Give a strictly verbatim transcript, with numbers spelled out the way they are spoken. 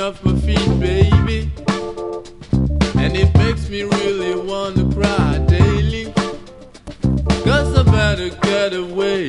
off my feet, baby. And it makes me really wanna cry daily. Cause I better get away